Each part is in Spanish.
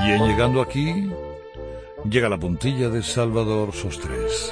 Y en llegando aquí, llega la puntilla de Salvador Sostres.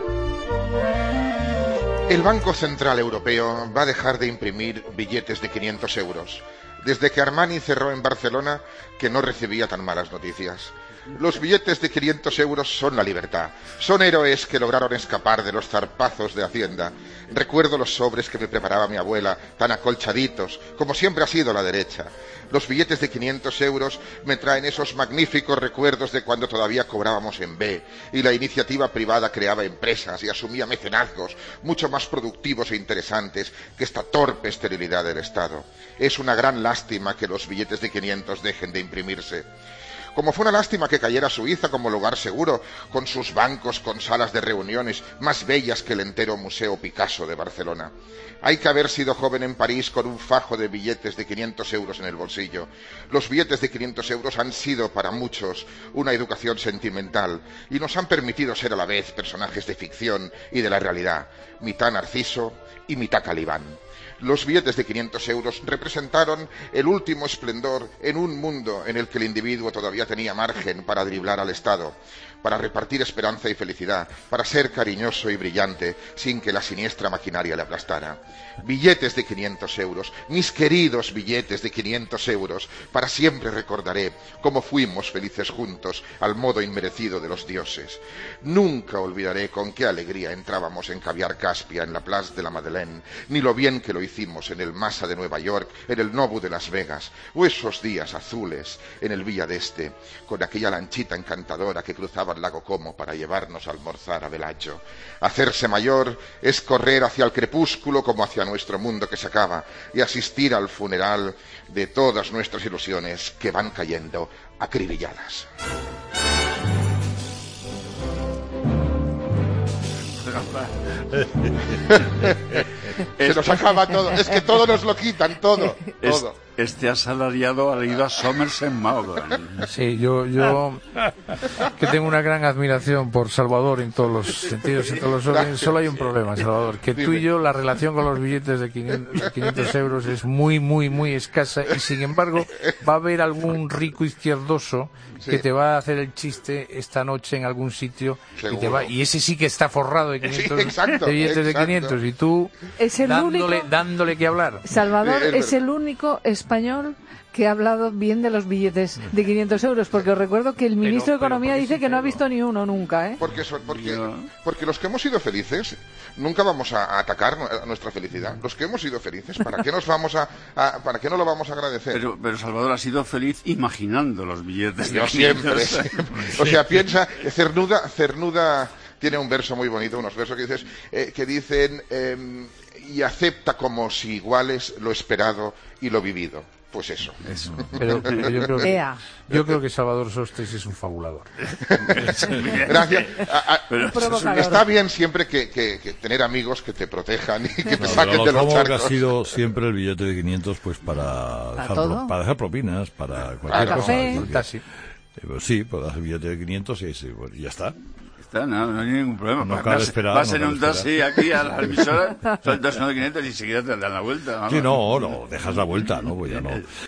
El Banco Central Europeo va a dejar de imprimir billetes de 500 euros. Desde que Armani cerró en Barcelona, que no recibía tan malas noticias. Los billetes de 500 euros son la libertad. Son héroes que lograron escapar de los zarpazos de Hacienda. Recuerdo los sobres que me preparaba mi abuela, tan acolchaditos, como siempre ha sido la derecha. Los billetes de 500 euros me traen esos magníficos recuerdos de cuando todavía cobrábamos en B y la iniciativa privada creaba empresas y asumía mecenazgos mucho más productivos e interesantes que esta torpe esterilidad del Estado. Es una gran lástima que los billetes de 500 dejen de imprimirse. Como fue una lástima que cayera Suiza como lugar seguro, con sus bancos, con salas de reuniones más bellas que el entero Museo Picasso de Barcelona. Hay que haber sido joven en París con un fajo de billetes de 500 euros en el bolsillo. Los billetes de 500 euros han sido para muchos una educación sentimental y nos han permitido ser a la vez personajes de ficción y de la realidad, mitad Narciso y mitad Calibán. Los billetes de 500 euros representaron el último esplendor en un mundo en el que el individuo todavía tenía margen para driblar al Estado, para repartir esperanza y felicidad, para ser cariñoso y brillante sin que la siniestra maquinaria le aplastara. Billetes de 500 euros, mis queridos billetes de 500 euros, para siempre recordaré cómo fuimos felices juntos al modo inmerecido de los dioses. Nunca olvidaré con qué alegría entrábamos en Caviar Caspia en la Place de la Madeleine, ni lo bien que lo hicimos en el Masa de Nueva York, en el Nobu de Las Vegas, o esos días azules en el Villa d'Este, con aquella lanchita encantadora que cruzaba el lago Como para llevarnos a almorzar a Bellagio. Hacerse mayor es correr hacia el crepúsculo como hacia nuestro mundo que se acaba y asistir al funeral de todas nuestras ilusiones que van cayendo acribilladas. Se nos acaba todo, es que todo nos lo quitan, todo. Este asalariado ha leído a Somerset Maugham. Sí, yo que tengo una gran admiración por Salvador en todos los sentidos, en todos los órdenes. Solo hay un problema, Salvador, que tú y yo la relación con los billetes de 500 euros es muy, muy, muy escasa y sin embargo va a haber algún rico izquierdoso que te va a hacer el chiste esta noche en algún sitio y ese sí que está forrado de 500 de billetes de 500 y tú es el dándole que hablar. Salvador es el único español que ha hablado bien de los billetes de 500 euros, porque os recuerdo que el ministro de Economía dice que no ha visto ni uno nunca, ¿eh? Porque los que hemos sido felices nunca vamos a atacar a nuestra felicidad. Los que hemos sido felices, ¿para qué para qué no lo vamos a agradecer? Pero Salvador ha sido feliz imaginando los billetes de 500. Siempre. O sea, piensa, Cernuda tiene un verso muy bonito, unos versos que dicen y acepta como si iguales lo esperado y lo vivido. Pues eso. Pero yo creo que Salvador Sostres es un fabulador. Gracias. Está bien siempre que tener amigos que te protejan y que te saquen de los charcos. Ha sido siempre el billete de 500 pues para dejar propinas, para cualquier cosa. Sí, para dejar el billete de 500 y ya está. No hay ningún problema. No cabe esperar. Vas en un taxi aquí a la emisora, sueltas uno de 500 y enseguida te dan la vuelta. Sí, no, dejas la vuelta, ¿no? Pues ya no.